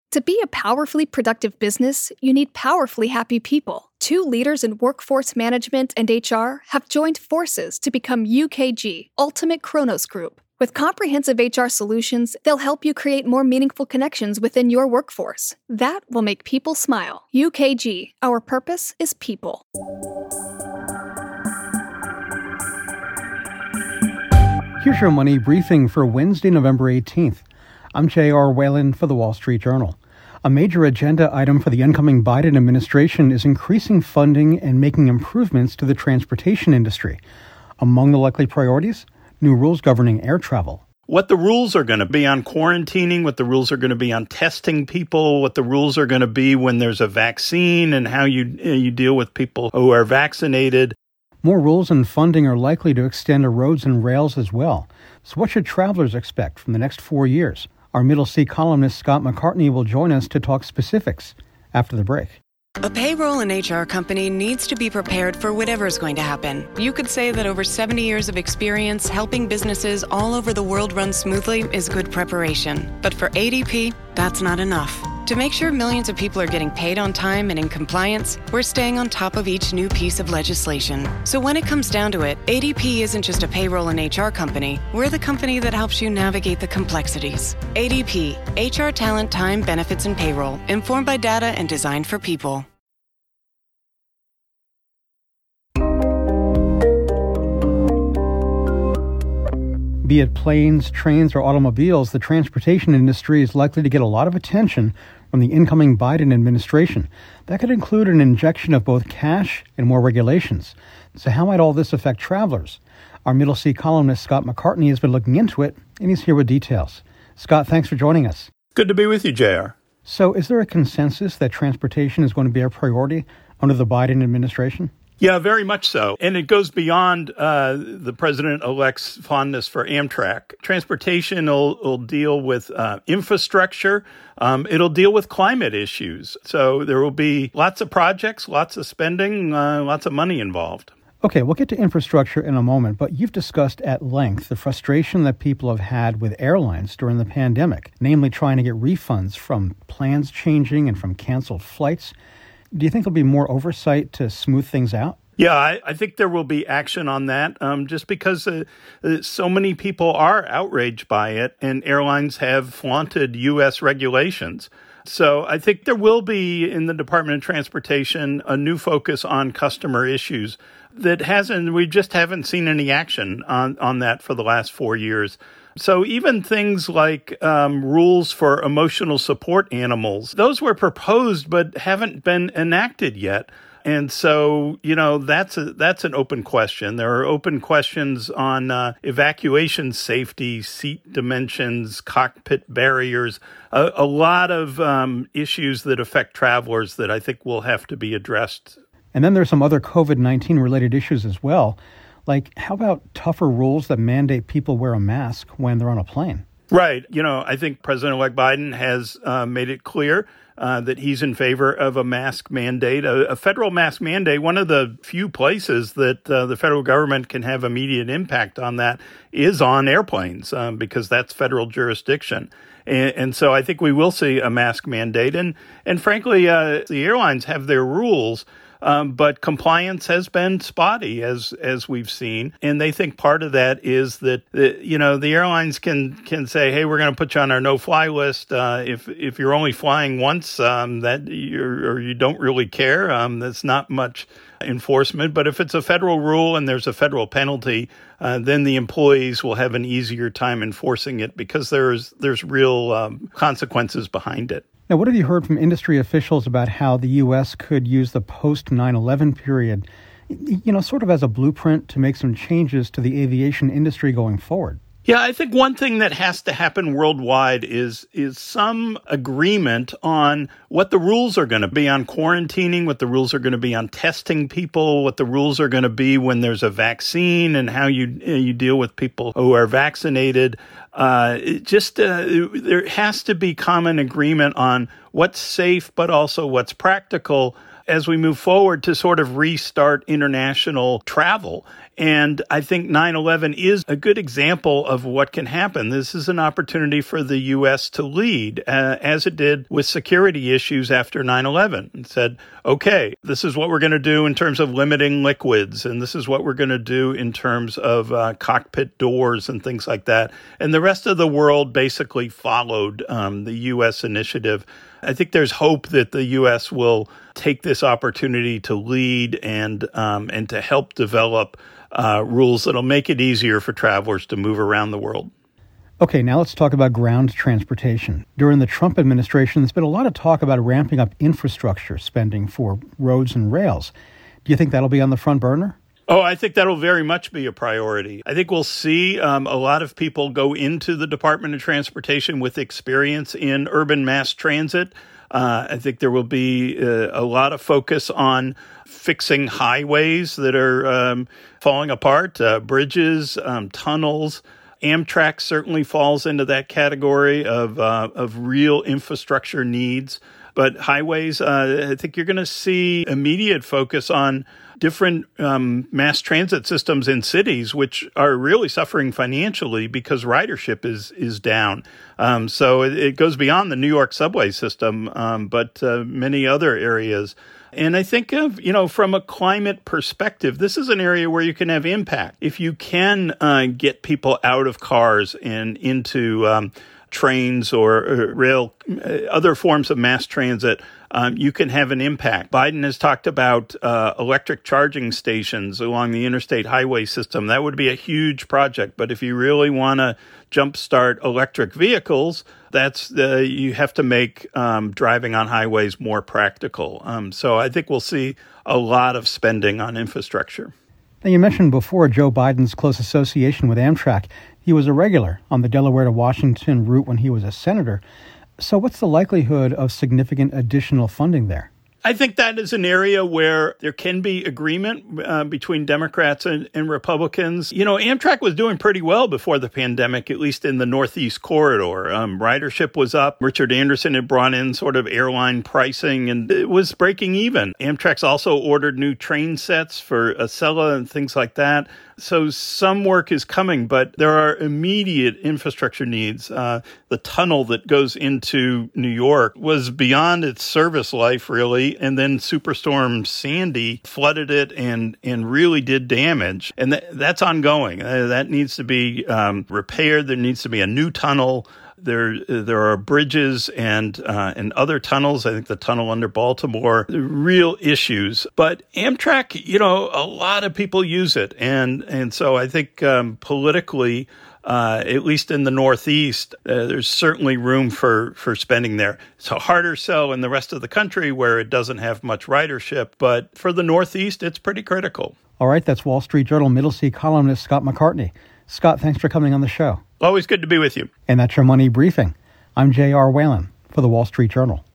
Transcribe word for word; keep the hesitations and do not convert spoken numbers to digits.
To be a powerfully productive business, you need powerfully happy people. Two leaders in workforce management and H R have joined forces to become U K G, Ultimate Kronos Group. With comprehensive H R solutions, they'll help you create more meaningful connections within your workforce. That will make people smile. U K G, our purpose is people. Here's your money briefing for Wednesday, November eighteenth. I'm J R. Whalen for the Wall Street Journal. A major agenda item for the incoming Biden administration is increasing funding and making improvements to the transportation industry. Among the likely priorities, new rules governing air travel. What the rules are going to be on quarantining, what the rules are going to be on testing people, what the rules are going to be when there's a vaccine and how you you deal with people who are vaccinated. More rules and funding are likely to extend to roads and rails as well. So what should travelers expect from the next four years? Our Middle C columnist Scott McCartney will join us to talk specifics after the break. A payroll and H R company needs to be prepared for whatever is going to happen. You could say that over seventy years of experience helping businesses all over the world run smoothly is good preparation. But for A D P, that's not enough. To make sure millions of people are getting paid on time and in compliance, we're staying on top of each new piece of legislation. So when it comes down to it, A D P isn't just a payroll and H R company. We're the company that helps you navigate the complexities. A D P, H R talent, time, benefits, and payroll, informed by data and designed for people. Be it planes, trains, or automobiles, the transportation industry is likely to get a lot of attention from the incoming Biden administration. That could include an injection of both cash and more regulations. So how might all this affect travelers? Our Middle C columnist Scott McCartney has been looking into it, and he's here with details. Scott, thanks for joining us. Good to be with you, J R. So is there a consensus that transportation is going to be a priority under the Biden administration? Yeah, very much so. And it goes beyond uh, the president-elect's fondness for Amtrak. Transportation will, will deal with uh, infrastructure. Um, it'll deal with climate issues. So there will be lots of projects, lots of spending, uh, lots of money involved. Okay, we'll get to infrastructure in a moment, but you've discussed at length the frustration that people have had with airlines during the pandemic, namely trying to get refunds from plans changing and from canceled flights. Do you think there'll be more oversight to smooth things out? Yeah, I, I think there will be action on that um, just because uh, uh, so many people are outraged by it and airlines have flaunted U S regulations. So I think there will be in the Department of Transportation a new focus on customer issues that hasn't, we just haven't seen any action on, on that for the last four years. So even things like um, rules for emotional support animals, those were proposed but haven't been enacted yet. And so, you know, that's a, that's an open question. There are open questions on uh, evacuation safety, seat dimensions, cockpit barriers, a, a lot of um, issues that affect travelers that I think will have to be addressed. And then there's some other covid nineteen related issues as well. Like, how about tougher rules that mandate people wear a mask when they're on a plane? Right. You know, I think President-elect Biden has uh, made it clear uh, that he's in favor of a mask mandate, a, a federal mask mandate. One of the few places that uh, the federal government can have immediate impact on that is on airplanes um, because that's federal jurisdiction. And, and so I think we will see a mask mandate. And, and frankly, uh, the airlines have their rules. Um, but compliance has been spotty, as as we've seen, and they think part of that is that the, you know the airlines can can say, hey, we're going to put you on our no-fly list. Uh, if if you're only flying once, um, that you're, or you don't really care, um, that's not much enforcement. But if it's a federal rule and there's a federal penalty, uh, then the employees will have an easier time enforcing it because there's there's real um, consequences behind it. Now, what have you heard from industry officials about how the U S could use the post nine eleven period, you know, sort of as a blueprint to make some changes to the aviation industry going forward? Yeah, I think one thing that has to happen worldwide is is some agreement on what the rules are going to be on quarantining, what the rules are going to be on testing people, what the rules are going to be when there's a vaccine and how you you deal with people who are vaccinated. Uh, it just uh, there has to be common agreement on what's safe, but also what's practical as we move forward to sort of restart international travel. And I think nine eleven is a good example of what can happen. This is an opportunity for the U S to lead, uh, as it did with security issues after nine eleven. It said, okay, this is what we're going to do in terms of limiting liquids, and this is what we're going to do in terms of uh, cockpit doors and things like that. And the rest of the world basically followed um, the U S initiative. I think there's hope that the U S will take this opportunity to lead and um, and to help develop uh, rules that'll make it easier for travelers to move around the world. Okay, now let's talk about ground transportation. During the Trump administration, there's been a lot of talk about ramping up infrastructure spending for roads and rails. Do you think that'll be on the front burner? Oh, I think that'll very much be a priority. I think we'll see um, a lot of people go into the Department of Transportation with experience in urban mass transit. Uh, I think there will be uh, a lot of focus on fixing highways that are um, falling apart, uh, bridges, um, tunnels. Amtrak certainly falls into that category of uh, of real infrastructure needs. But highways, uh, I think you're going to see immediate focus on different um, mass transit systems in cities, which are really suffering financially because ridership is is down. Um, so it, it goes beyond the New York subway system, um, but uh, many other areas. And I think of, you know, from a climate perspective, this is an area where you can have impact. If you can uh, get people out of cars and into um, trains or, or rail, uh, other forms of mass transit, um, you can have an impact. Biden has talked about uh, electric charging stations along the interstate highway system. That would be a huge project. But if you really want to jumpstart electric vehicles, that's uh, you have to make um, driving on highways more practical. Um, so I think we'll see a lot of spending on infrastructure. Now, you mentioned before Joe Biden's close association with Amtrak. He was a regular on the Delaware to Washington route when he was a senator. So what's the likelihood of significant additional funding there? I think that is an area where there can be agreement uh, between Democrats and, and Republicans. You know, Amtrak was doing pretty well before the pandemic, at least in the Northeast corridor. Um, ridership was up. Richard Anderson had brought in sort of airline pricing, and it was breaking even. Amtrak's also ordered new train sets for Acela and things like that. So some work is coming, but there are immediate infrastructure needs. Uh, the tunnel that goes into New York was beyond its service life, really. And then Superstorm Sandy flooded it and, and really did damage. And th- that's ongoing. Uh, that needs to be um, repaired. There needs to be a new tunnel. There there are bridges and uh, and other tunnels. I think the tunnel under Baltimore, real issues. But Amtrak, you know, a lot of people use it. And, and so I think um, politically, Uh, at least in the Northeast, uh, there's certainly room for, for spending there. It's a harder sell in the rest of the country where it doesn't have much ridership. But for the Northeast, it's pretty critical. All right, that's Wall Street Journal Middle Seat columnist Scott McCartney. Scott, thanks for coming on the show. Always good to be with you. And that's your Money Briefing. I'm J R. Whalen for the Wall Street Journal.